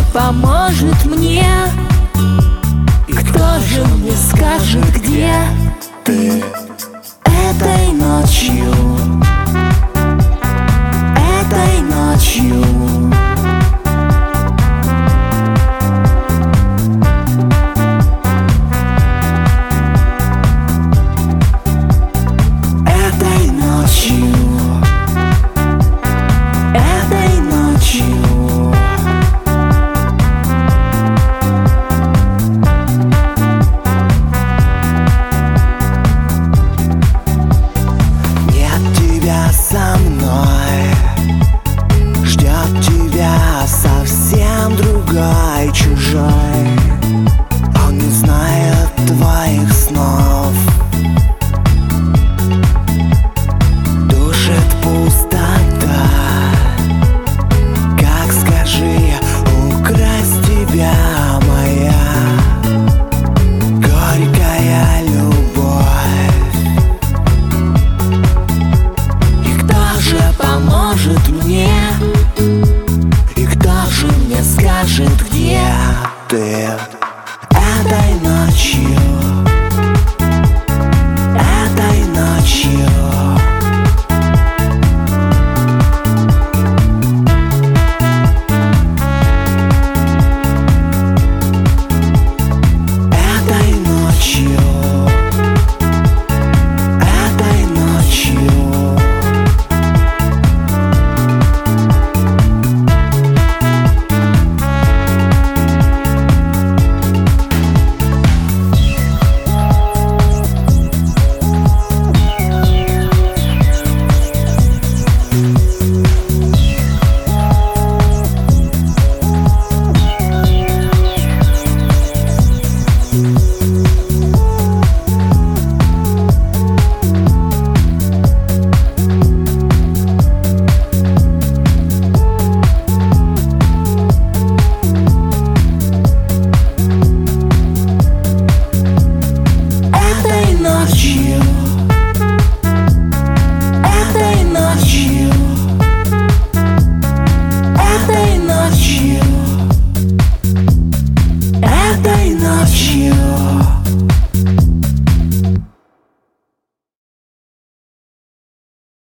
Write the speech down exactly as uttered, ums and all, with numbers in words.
поможет мне? И кто же мне скажет, где ты этой ночью? Этой ночью Этой ночью Этой ночью Нет тебя со мной, ждет тебя совсем другой, чужой. Он не знает твоих снов, душит пустота. Как, скажи, украсть тебя, моя горькая любовь? И кто же поможет мне? И кто же мне скажет, где ты этой ночью? Этой ночью Этой ночью Этой ночью Этой ночью Этой ночью Этой ночью Этой ночью